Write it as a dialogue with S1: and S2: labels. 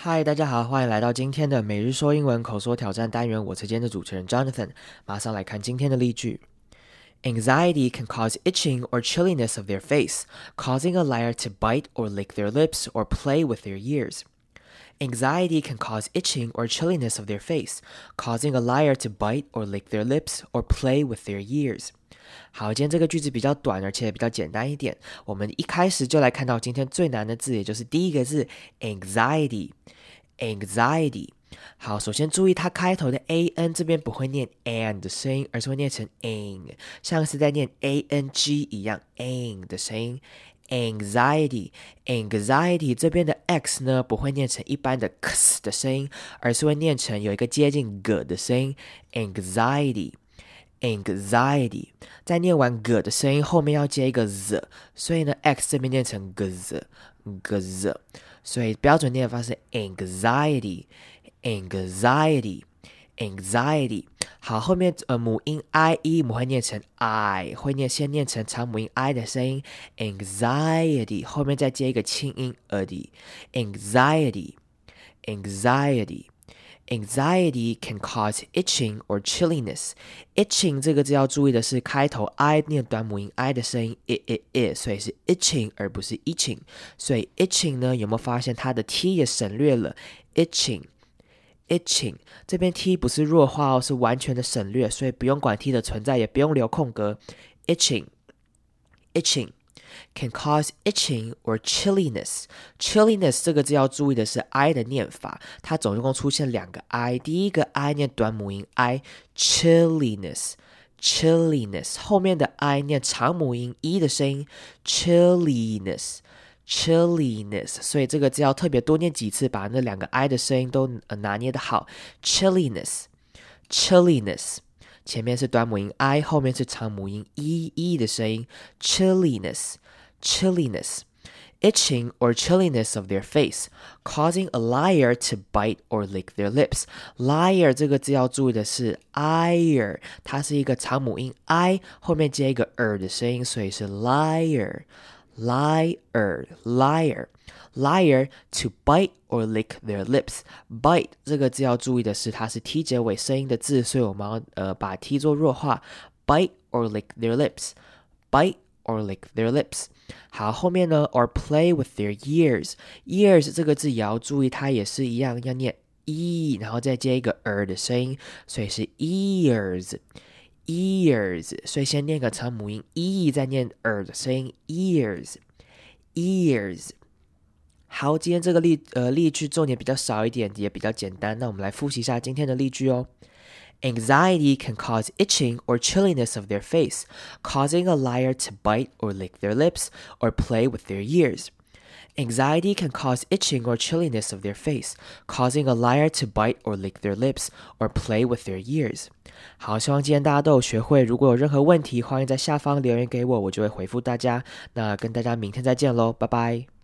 S1: 嗨，大家好，欢迎来到今天的每日说英文口说挑战单元。我是今天的主持人 Jonathan，马上来看今天的例句。Anxiety can cause itching or chilliness of their face, causing a liar to bite or lick their lips or play with their ears. Anxiety can cause itching or chilliness of their face, causing a liar to bite or lick their lips or play with their ears. 好，今天这个句子比较短，而且比较简单一点。我们一开始就来看到今天最难的字，也就是第一个字 anxiety。好，首先注意它开头的 an 这边不会念 an 的声音，而是会念成 ang， 像是在念 ang 一样 ang 的声音。anxiety 这边的 x 呢不会念成一般的 x 的声音，而是会念成有一个接近 g 的声音 anxiety。在念完 g 的声音后面要接一个 z， 所以呢 x 这边念成 gz， 所以标准念法是 anxiety。好，后面母音 ie 我们会念成 I， 先念成长母音 I 的声音 anxiety， 后面再接一个轻音 ed anxiety can cause itching or chilliness. Itching 这个字要注意的是开头 I 念短母音 I 的声音 所以是 itching 而不是 itching。所以 itching 呢，有没有发现它的 t 也省略了 itching 这边 t 不是弱化哦，是完全的省略，所以不用管 t 的存在，也不用留空格。itching can cause itching or chilliness. Chilliness 这个字要注意的是 I 的念法，它总共出现两个 I， 第一个 I 念短母音 I， chilliness， 后面的 I 念长母音 E 的声音 chilliness， 所以这个字要特别多念几次，把那两个 I 的声音都拿捏的好。chilliness， 前面是短母音 I， 后面是长母音 E 的声音 chilliness。Itching or chilliness of their face, causing a liar to bite or lick their lips. Liar 这个字要注意的是 ire， 它是一个长母音 I， 后面接一个的声音，所以是 liar to bite or lick their lips. Bite 这个字要注意的是它是 t 结尾声音的字，所以我们要把 t 做弱化 bite or lick their lips. 好，后面呢 or play with their ears 这个字也要注意，它也是一样要念 e， 然后再接一个的声音，所以是 ears， 所以先念个长母音 e， 再念的声音 ears。好，今天这个例句重点比较少一点，也比较简单，那我们来复习一下今天的例句哦。Anxiety can cause itching or chilliness of their face, causing a liar to bite or lick their lips or play with their ears. Anxiety can cause itching or chilliness of their face, causing a liar to bite or lick their lips or play with their ears. 好，希望今天大家都有学会。如果有任何问题，欢迎在下方留言给我，我就会回复大家。那跟大家明天再见喽，拜拜。